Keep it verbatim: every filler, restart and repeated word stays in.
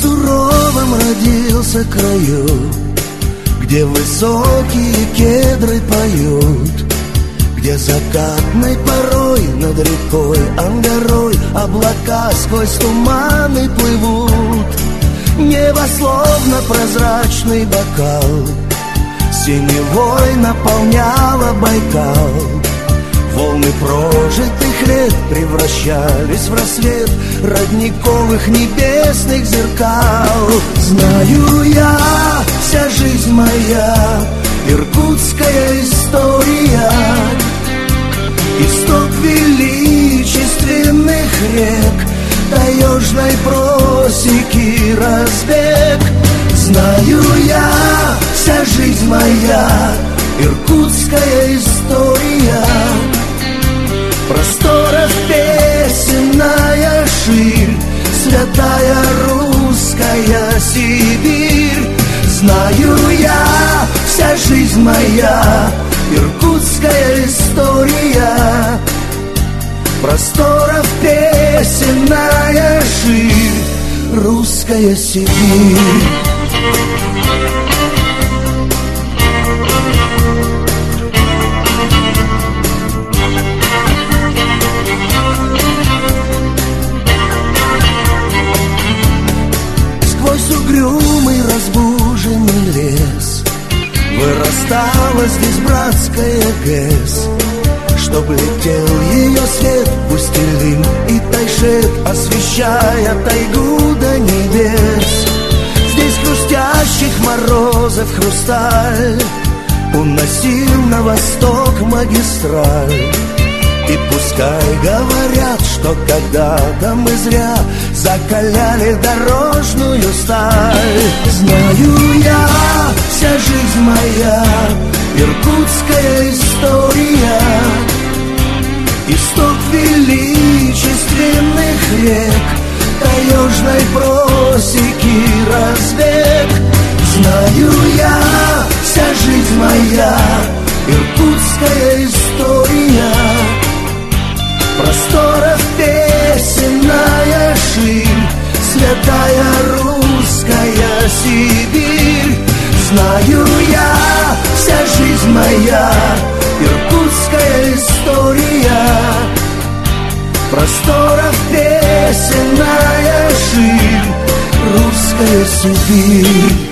суровом родился краю, где высокие кедры поют, где закатной порой над рекой Ангарой облака сквозь туманы плывут. Небо словно прозрачный бокал синевой наполняло Байкал. Волны прожитых лет превращались в рассвет родниковых небесных зеркал. Знаю я, вся жизнь моя иркутская история, исток величественных рек, таежной просеки разбег. Знаю я, вся жизнь моя иркутская история, просторов песенная ширь, святая русская Сибирь. Знаю я, вся жизнь моя иркутская история, просторов песенная ширь, русская Сибирь. Сквозь угрюмый разбуженный лес вырастала здесь братская ГЭС, чтоб летел ее свет Пустелин и Тайшет, освещая тайгу до небес. Здесь хрустящих морозов хрусталь уносил на восток магистраль. И пускай говорят, что когда-то мы зря закаляли дорожную сталь. Знаю я, вся жизнь моя иркутская история, исток величественных рек, таежной просеки разбег. Знаю я, вся жизнь моя иркутская история, просторов песенная ширь, святая русская Сибирь. Знаю я, вся жизнь моя иркутская история, просторов песенная ширь, русская Сибирь.